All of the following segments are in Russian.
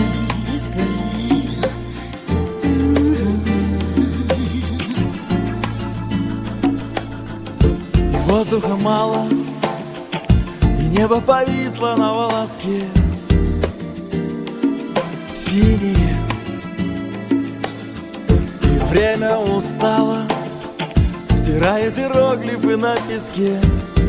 Воздуха мало, и небо повисло на волоске. Синее, и время устало, стирает иероглифы на песке.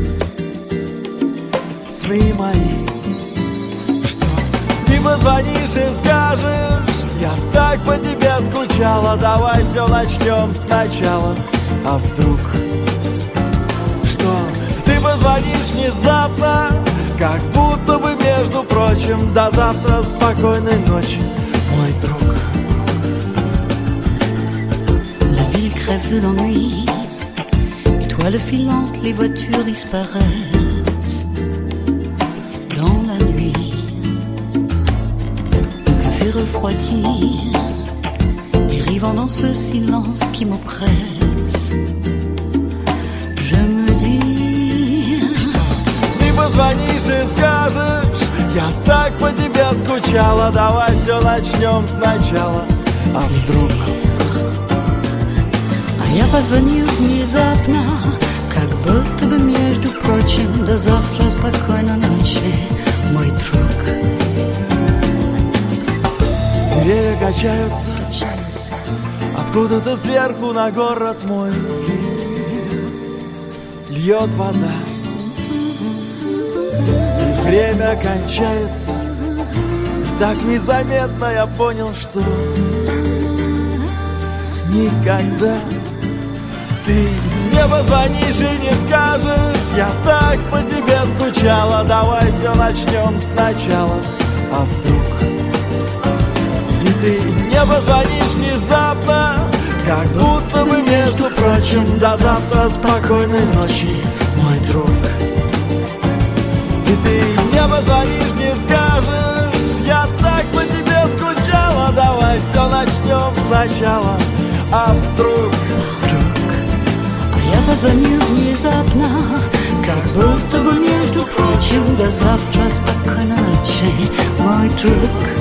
Сны мои, что ты позвонишь и скажешь: я так по тебе скучала, давай все начнем сначала. А вдруг что ты позвонишь внезапно, как будто бы между прочим: до завтра, спокойной ночи, мой друг. La ville crève d'ennui, étoiles filantes, les voitures disparaissent dans la nuit. Le café refroidi, dérivant dans ce silence qui m'oppresse. Je me dis, ты позвонишь и скажешь: я так по тебе скучала, давай все начнем сначала. А вдруг я позвоню внезапно, как будто бы между прочим: до завтра, спокойной ночи, мой друг. Деревья качаются, откуда-то сверху на город мой льет вода, и время кончается. И так незаметно я понял, что никогда ты не позвонишь и не скажешь: я так по тебе скучала, давай все начнем сначала. А вдруг и ты не позвонишь внезапно, как будто бы между прочим: до завтра, спокойной ночи, мой друг. И ты не позвонишь, не скажешь: я так по тебе скучала, давай все начнем сначала. А вдруг я позвоню внезапно, как будто бы между прочим: до завтра, спокойной ночи, мой друг.